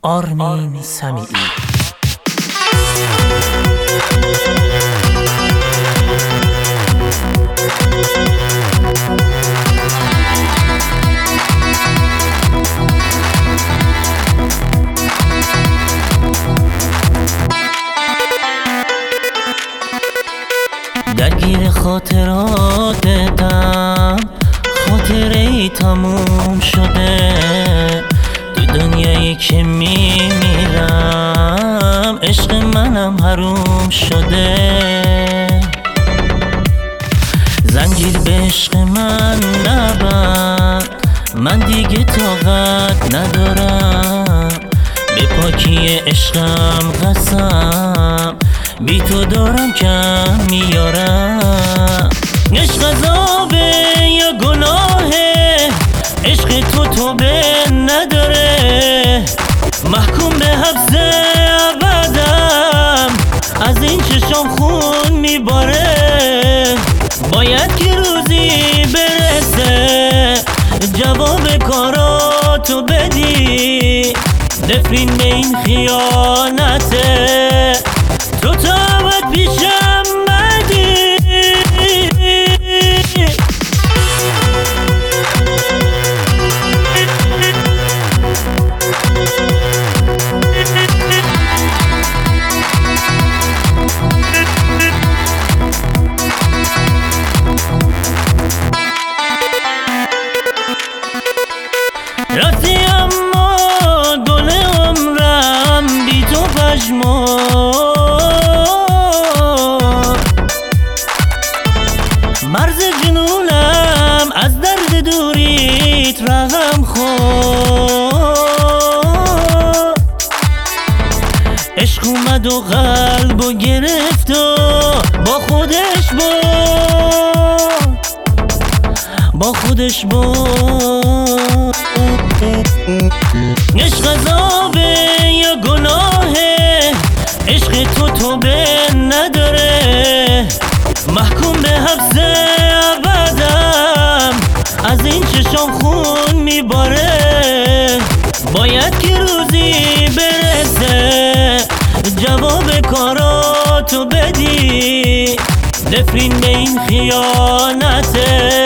آرمین سمیعی. درگیر خاطراتم، خاطره‌ای تموم شده. تو دنیایی که میمیرم عشق منم حروم شده. زنجیر به عشق من نبند، من دیگه طاقت ندارم. به پاکی عشقم قسم، بی تو دارم کم میارم. عشق عذابه یا گناهه، عشق تو توبه نداره. محکوم به حبس ابدم، از این چشم خون میباره. باید که روزی برسه جواب کاراتو بدی. نفرین به این خیانته، تو باید پیشم بدی. رفتی اما گل عمرم بی تو پشمون. مرز جنونم از درد دوریت رقم خورد. عشق اومد و قلبو گرفت و با خودش برد. عشق عذابه یا گناهه، عشق تو توبه نداره. محکوم به حبس ابدم، از این چشم خون میباره. باید که روزی برسه جواب کاراتو بدی. نفرین به این خیانته،